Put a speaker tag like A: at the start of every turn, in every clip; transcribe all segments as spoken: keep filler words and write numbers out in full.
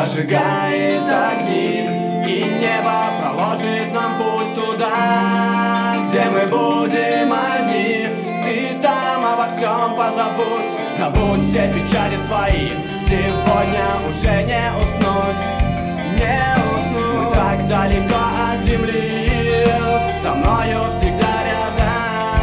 A: зажигает огни, и небо проложит нам путь туда, где мы будем одни. Ты там обо всем позабудь, забудь все печали свои. Сегодня уже не уснуть, не уснуть. Мы так далеко от земли, со мною всегда рядом.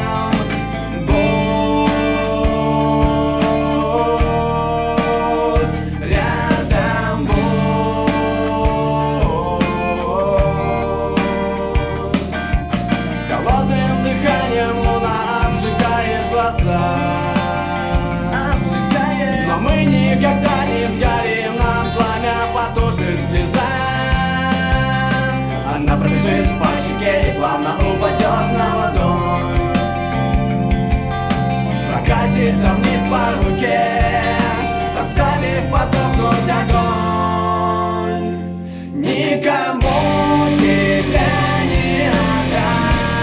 A: Но мы никогда не сгорим, нам пламя потушит слеза. Она пробежит по щеке и плавно упадет на ладонь, прокатится вниз по руке, заставив потухнуть огонь. Никому тебя не отдам.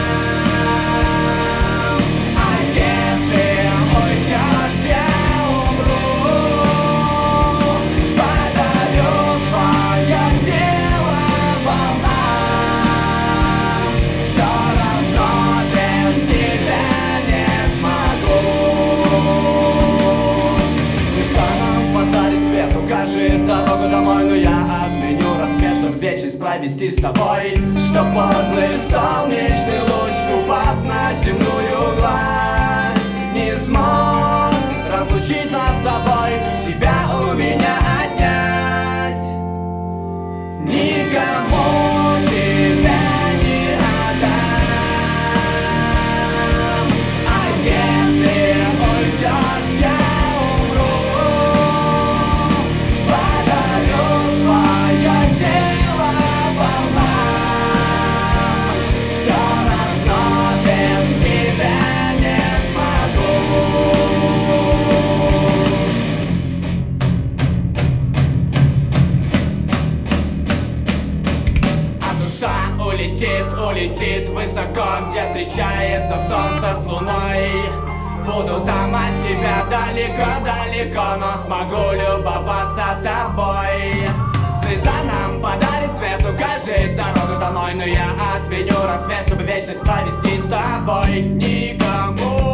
A: Дорогу домой, но я отменю рассвет, чтоб вечность провести с тобой, чтоб подлый солнечный луч, упав на земную гладь, не смог разлучить нас с тобой, тебя у меня отнять. Никому тебя не отдам. А если уйдешь, я улетит, улетит высоко, где встречается солнце с луной. Буду там от тебя далеко-далеко, но смогу любоваться тобой. Звезда нам подарит свет, укажет дорогу домой, но я отменю рассвет, чтобы вечность провести с тобой. Никому